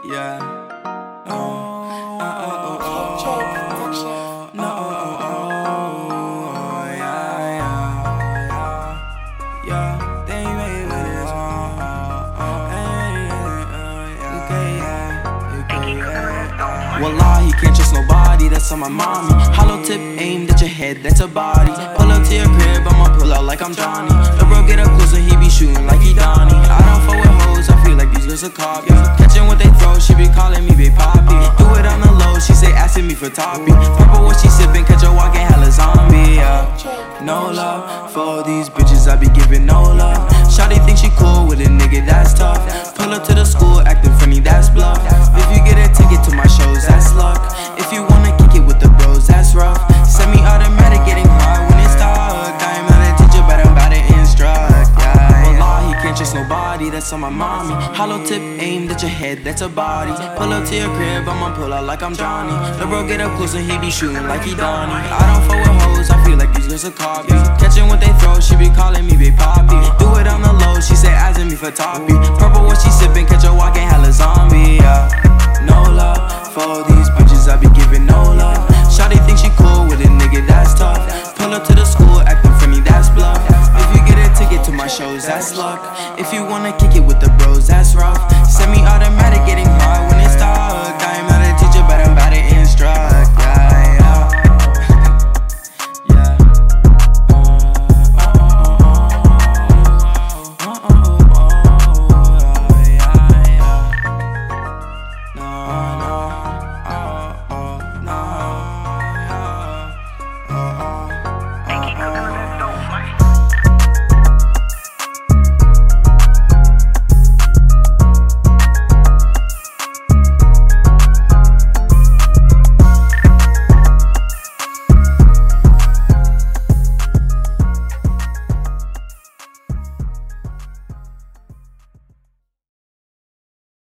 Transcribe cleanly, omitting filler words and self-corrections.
Yeah. Wallah, he can't trust nobody, that's on my mommy. Hollow tip aimed at your head, that's a body. Pull up to your crib, I'ma pull out like I'm Johnny. The bro get up close and he be shooting like he Donnie. I don't fuck with hoes, I feel like these girls are copy. Catching what they throw, she be calling me Big Poppy. Do it on the low, she say asking me for toppy. Purple what she sipping, catch her walking hella zombie. No love for all these bitches, I be giving no love. Shawty think she cool with a nigga, that's tough. Pull up to the school, acting funny, that's bluff. If you get a ticket to my shows, that's luck. If you wanna kick it with the bros, that's rough. Semi-automatic, getting hard when it's stuck. I am not a teacher, but I'm about to instruct. Wallah, he can't trust nobody, that's on my mommy. Hollow tip aimed at your head, that's a body. Pull up to your crib, I'ma pull out like I'm Johnny. The bro get up close and he be shooting like he Donnie. I don't fuck with hoes, I feel like these girls are copy. Catching what they throw, she be calling me Big Poppy. Do it on the low, she say asking me for toppy. Purple what she sipping, catch her walking hella zombie. No love for all these bitches, I be giving no love. Shawty think she cool with a nigga, that's tough. Pull up to the school, acting funny, that's bluff. If you get a ticket to my shows, that's luck. If you wanna kick it with the